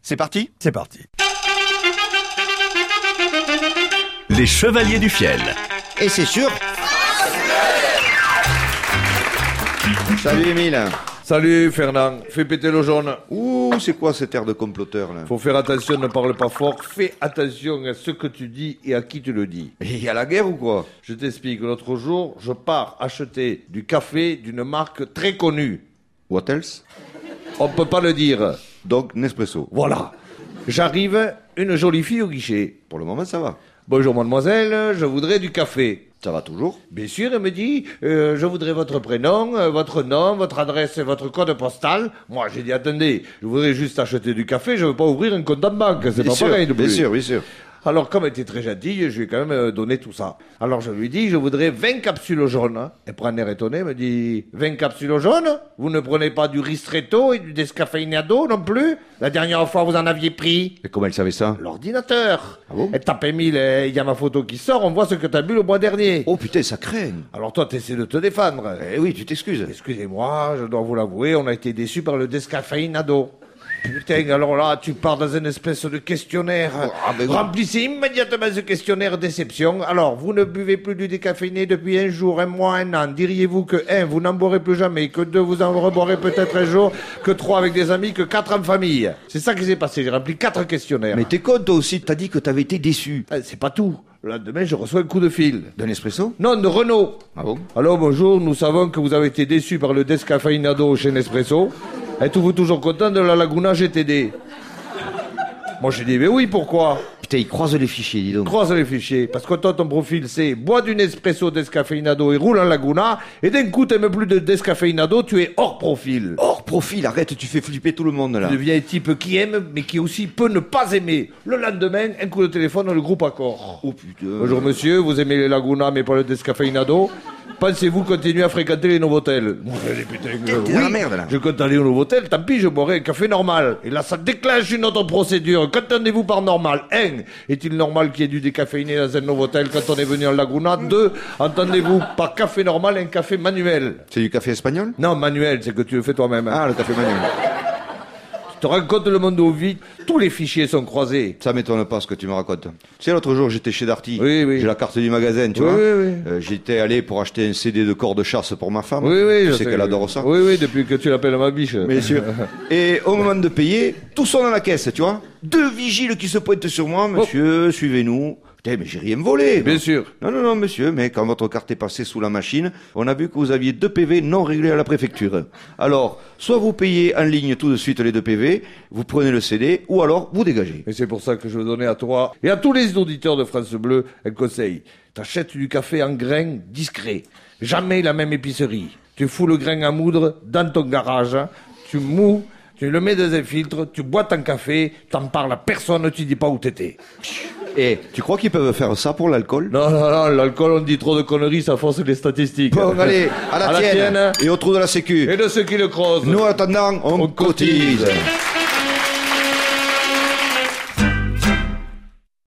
C'est parti ? C'est parti. Les Chevaliers du Fiel. Et c'est sûr. Salut Émile. Salut Fernand, fais péter le jaune. Ouh, c'est quoi cet air de comploteur là ? Faut faire attention, ne parle pas fort, fais attention à ce que tu dis et à qui tu le dis. Il y a la guerre ou quoi ? Je t'explique, l'autre jour, je pars acheter du café d'une marque très connue. What else ? On peut pas le dire. Donc Nespresso. Voilà. J'arrive, une jolie fille au guichet. Pour le moment ça va. Bonjour mademoiselle, je voudrais du café. Ça va toujours ? Bien sûr, elle me dit, je voudrais votre prénom, votre nom, votre adresse et votre code postal. Moi, j'ai dit, attendez, je voudrais juste acheter du café, je veux pas ouvrir un compte en banque, c'est pas pareil non plus. Bien sûr. Alors, comme elle était très gentille, je lui ai quand même donné tout ça. Alors, je lui dis, je voudrais 20 capsules jaunes. Elle prend un air étonné, elle me dit, 20 capsules jaunes ? Vous ne prenez pas du ristretto et du descafeinado non plus ? La dernière fois, vous en aviez pris ? Et comment elle savait ça ? L'ordinateur. Ah bon ? Elle tape Émile, il y a ma photo qui sort, on voit ce que t'as bu le mois dernier. Oh putain, ça craint. Alors toi, t'essaies de te défendre. Eh oui, tu t'excuses. Excusez-moi, je dois vous l'avouer, on a été déçus par le descafeinado. Putain, alors là, tu pars dans une espèce de questionnaire. Remplissez immédiatement ce questionnaire déception. Alors, vous ne buvez plus du décaféiné depuis un jour, un mois, un an. Diriez-vous que 1, vous n'en boirez plus jamais, que 2, vous en reboirez peut-être un jour, que 3 avec des amis, que 4 en famille. C'est ça qui s'est passé, j'ai rempli 4 questionnaires. Mais t'es con toi aussi, t'as dit que t'avais été déçu. C'est pas tout. Le lendemain, je reçois un coup de fil. De Nespresso ? Non, de Renault. Ah bon ? Alors bonjour, nous savons que vous avez été déçu par le descafeinado chez Nespresso. Êtes-vous toujours content de la Laguna GTD ? Moi j'ai dit, mais oui, pourquoi ? Putain, il croise les fichiers, dis donc. Croise les fichiers, parce que toi ton profil c'est bois du Nespresso descafeinado et roule en Laguna, et d'un coup t'aimes plus de descafeinado, tu es hors profil. Hors profil, arrête, tu fais flipper tout le monde là. Tu deviens un type qui aime, mais qui aussi peut ne pas aimer. Le lendemain, un coup de téléphone, le groupe Accor. Oh putain. Bonjour monsieur, vous aimez les Laguna mais pas le descafeinado ? Pensez-vous continuer à fréquenter les Novotel ? Moi, je dis, putain, T'es dans la merde là. je compte aller au Novotel, tant pis, je boirai un café normal. Et là, ça déclenche une autre procédure. Qu'entendez-vous par normal ? 1. Est-il normal qu'il y ait du décaféiné dans un Novotel quand on est venu en Laguna ? 2. Entendez-vous par café normal un café manuel ? C'est du café espagnol ? Non, manuel, c'est que tu le fais toi-même. Ah, le café manuel. Tu te rends compte le monde où vit ? Tous les fichiers sont croisés. Ça m'étonne pas ce que tu me racontes. Tu sais, l'autre jour, j'étais chez Darty. Oui. J'ai la carte du magasin, tu Oui, vois. oui. J'étais allé pour acheter un CD de corps de chasse pour ma femme. Oui, Tu je sais qu'elle adore ça. Oui, depuis que tu l'appelles ma biche. Bien sûr. Et au moment de payer, tout sonne dans la caisse, tu vois. 2 vigiles qui se pointent sur moi. Monsieur, suivez-nous. Putain, mais j'ai rien volé. Bien sûr. Non, monsieur, mais quand votre carte est passée sous la machine, on a vu que vous aviez 2 PV non réglés à la préfecture. Alors, soit vous payez en ligne tout de suite les 2 PV, vous prenez le CD, ou alors vous dégagez. Et c'est pour ça que je veux donner à toi et à tous les auditeurs de France Bleu un conseil. T'achètes du café en grain discret. Jamais la même épicerie. Tu fous le grain à moudre dans ton garage, tu mous, tu le mets dans un filtre, tu bois ton café, t'en parles à personne, tu dis pas où t'étais. Et tu crois qu'ils peuvent faire ça pour l'alcool ? Non, l'alcool, on dit trop de conneries, ça force les statistiques. Bon, allez, à la tienne. Et au trou de la sécu. Et de ceux qui le creusent. Nous, en attendant, on cotise.